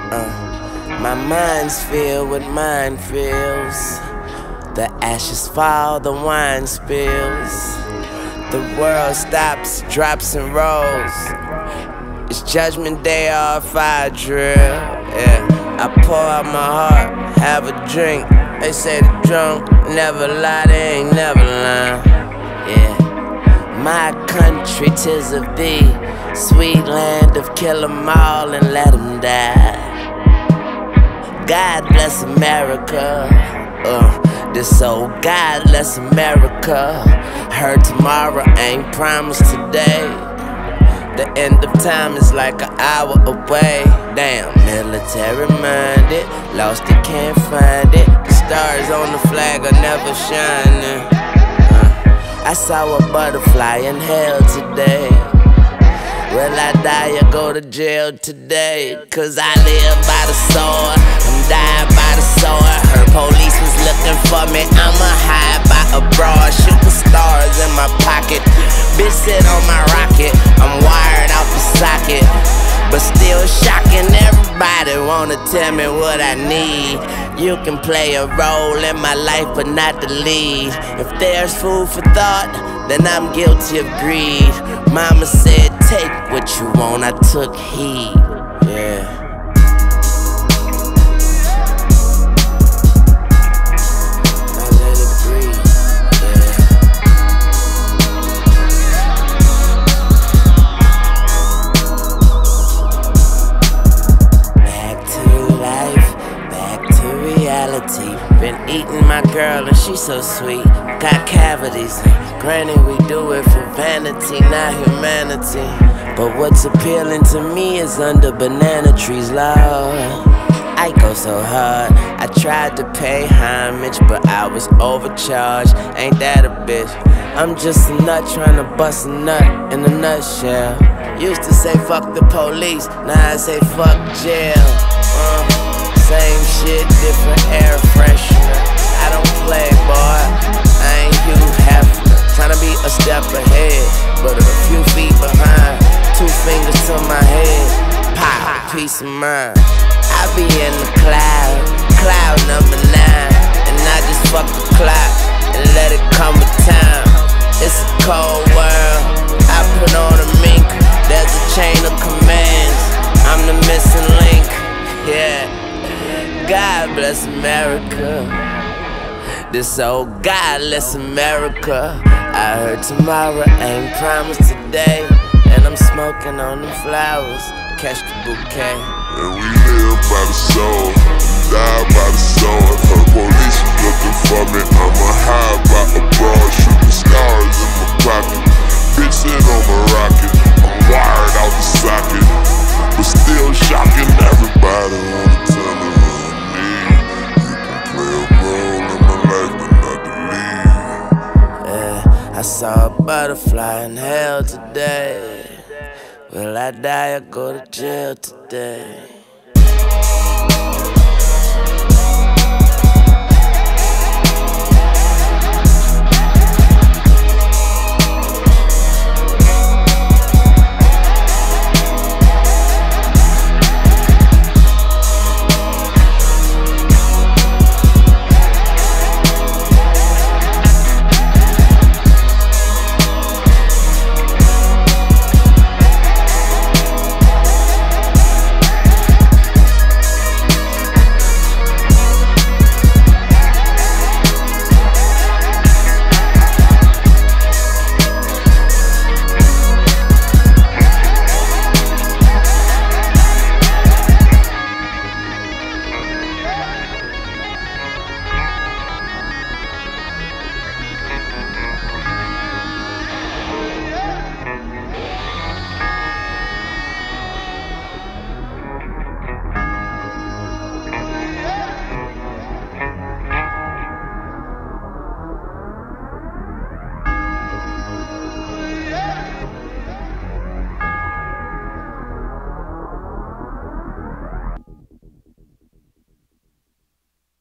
My mind's filled with minefields. The ashes fall, the wine spills. The world stops, drops and rolls. It's judgment day or fire drill. Yeah, I pour out my heart, have a drink. They say the drunk never lie, they ain't never lying. Yeah, my country, 'tis of thee, sweet land of kill 'em all and let 'em die. God bless America. This old God bless America. Heard tomorrow ain't promised today. The end of time is like an hour away. Damn, military minded, lost it, can't find it. The stars on the flag are never shining. I saw a butterfly in hell today. Will I die or go to jail today? Cause I live by the sword, I'm dying by the sword. Heard police was looking for me, I'ma hide by a broad. Shooting stars in my pocket, bitch sit on my rocket. I'm wired out the socket, but still shocking. Everybody wanna tell me what I need. You can play a role in my life but not the lead. If there's food for thought, then I'm guilty of greed. Mama said take what you want, I took heed. Yeah. Been eating my girl and she's so sweet. Got cavities, granny we do it for vanity, not humanity. But what's appealing to me is under banana trees, Lord. I go so hard, I tried to pay homage, but I was overcharged. Ain't that a bitch? I'm just a nut trying to bust a nut in a nutshell. Used to say fuck the police, now I say fuck jail. Same shit, different air freshener. I don't play, boy, I ain't Hugh Hefner. Tryna be a step ahead, but a few feet behind. 2 fingers to my head, pop, peace of mind. I be in the cloud number 9. And I just fuck the clock and let it come with time. It's a cold world, I put on a mink. There's a chain of commands, I'm the missing link, yeah. God bless America. This old godless America. I heard tomorrow ain't promised today, and I'm smoking on them flowers. Catch the bouquet. And we live by the soul, we die by the sword. Her police was looking for me, I'ma hide by a broad. Shooting stars in my pocket, bitch sit on my rocket. I'm wired out the socket, but still shocking. Everybody wanna tell me I saw a butterfly in hell today. Will I die or go to jail today?